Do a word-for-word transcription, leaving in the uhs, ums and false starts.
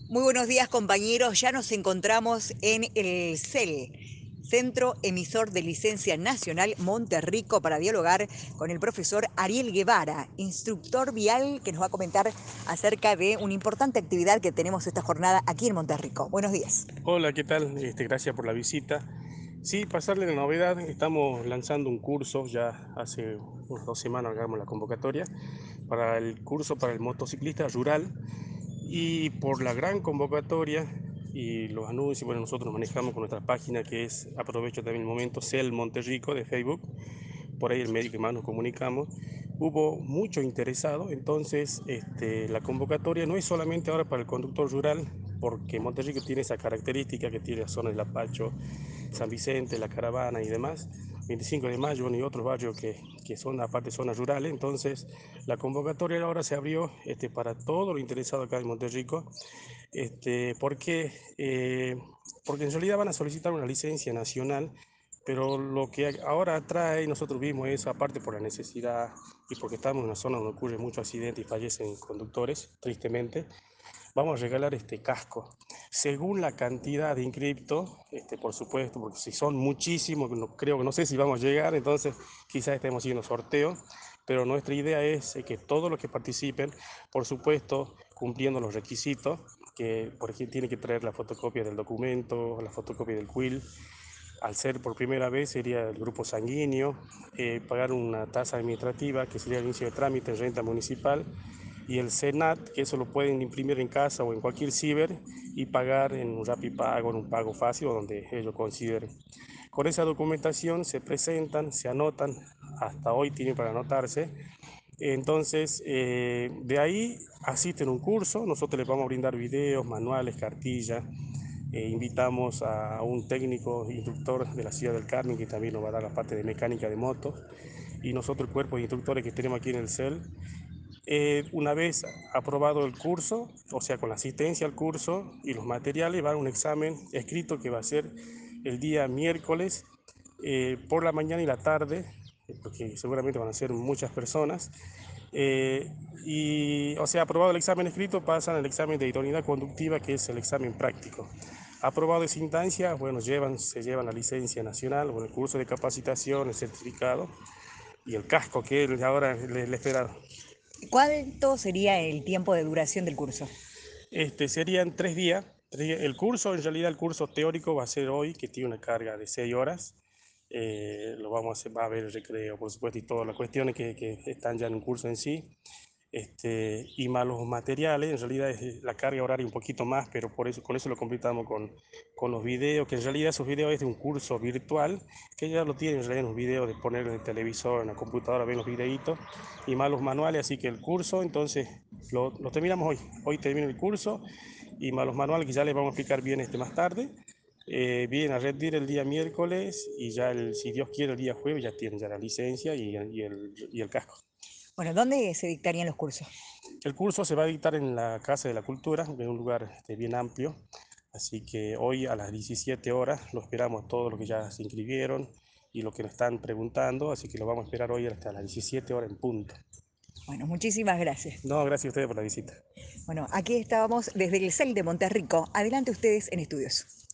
Muy buenos días, compañeros. Ya nos encontramos en el C E L, Centro Emisor de Licencia Nacional Monterrico, para dialogar con el profesor Ariel Guevara, instructor vial, que nos va a comentar acerca de una importante actividad que tenemos esta jornada aquí en Monterrico. Buenos días. Hola, ¿qué tal? Este, gracias por la visita. Sí, pasarle la novedad, estamos lanzando un curso, ya hace unas dos semanas hagamos la convocatoria, para el curso para el motociclista rural, y por la gran convocatoria y los anuncios, bueno, nosotros nos manejamos con nuestra página que es, aprovecho también el momento, C E L Monterrico de Facebook, por ahí el medio que más nos comunicamos. Hubo mucho interesado, entonces este, la convocatoria no es solamente ahora para el conductor rural, porque Monterrico tiene esa característica que tiene la zona del Apacho, San Vicente, La Caravana y demás, veinticinco de mayo y otros barrios que, que son aparte zonas rurales. Entonces la convocatoria ahora se abrió este, para todo lo interesado acá en Monterrico, este, porque, eh, porque en realidad van a solicitar una licencia nacional, pero lo que ahora trae, nosotros vimos eso, aparte por la necesidad y porque estamos en una zona donde ocurre mucho accidente y fallecen conductores, tristemente, vamos a regalar este casco. Según la cantidad de inscriptos, este, por supuesto, porque si son muchísimos, no, creo que no sé si vamos a llegar, entonces quizás estemos haciendo sorteo, pero nuestra idea es eh, que todos los que participen, por supuesto, cumpliendo los requisitos, que por ejemplo tiene que traer la fotocopia del documento, la fotocopia del quill. Al ser por primera vez sería el grupo sanguíneo, eh, pagar una tasa administrativa que sería el inicio de trámite en renta municipal, y el SENAT, que eso lo pueden imprimir en casa o en cualquier ciber y pagar en un Rapipago, en un pago fácil o donde ellos consideren. Con esa documentación se presentan, se anotan, hasta hoy tienen para anotarse. Entonces, eh, de ahí asisten a un curso, nosotros les vamos a brindar videos, manuales, cartillas. Eh, invitamos a un técnico instructor de la ciudad del Carmen que también nos va a dar la parte de mecánica de motos, y nosotros el cuerpo de instructores que tenemos aquí en el C E L. Eh, una vez aprobado el curso, o sea, con la asistencia al curso y los materiales, va a un examen escrito que va a ser el día miércoles eh, por la mañana y la tarde, porque seguramente van a ser muchas personas. Eh, y, o sea, aprobado el examen escrito, pasan al examen de idoneidad conductiva, que es el examen práctico. Aprobado esa instancia, bueno, llevan, se llevan la licencia nacional, bueno, el curso de capacitación, el certificado y el casco que ahora le, le espera. ¿Cuánto sería el tiempo de duración del curso? Este, serían tres días, tres días. El curso, en realidad, el curso teórico va a ser hoy, que tiene una carga de seis horas. Eh, lo vamos a hacer, va a haber el recreo, por supuesto, y todas las cuestiones que, que están ya en el curso en sí. Este, y más los materiales, en realidad es la carga horaria un poquito más, pero por eso, con eso lo completamos con, con los videos, que en realidad esos videos es de un curso virtual, que ya lo tienen en realidad en los videos de poner en el televisor, en la computadora, ven los videitos, y más los manuales, así que el curso, entonces, lo, lo terminamos hoy, hoy termina el curso, y más los manuales que ya les vamos a explicar bien este más tarde. Eh, vienen a rendir el día miércoles y ya, el, si Dios quiere, el día jueves ya tienen ya la licencia y, y el, y el casco. Bueno, ¿dónde se dictarían los cursos? El curso se va a dictar en la Casa de la Cultura, en un lugar este, bien amplio, así que hoy a las diecisiete horas lo esperamos todos los que ya se inscribieron y los que nos están preguntando, así que lo vamos a esperar hoy hasta las diecisiete horas en punto. Bueno, muchísimas gracias. No, gracias a ustedes por la visita. Bueno, aquí estábamos desde el C E L de Monterrico. Adelante ustedes en estudios.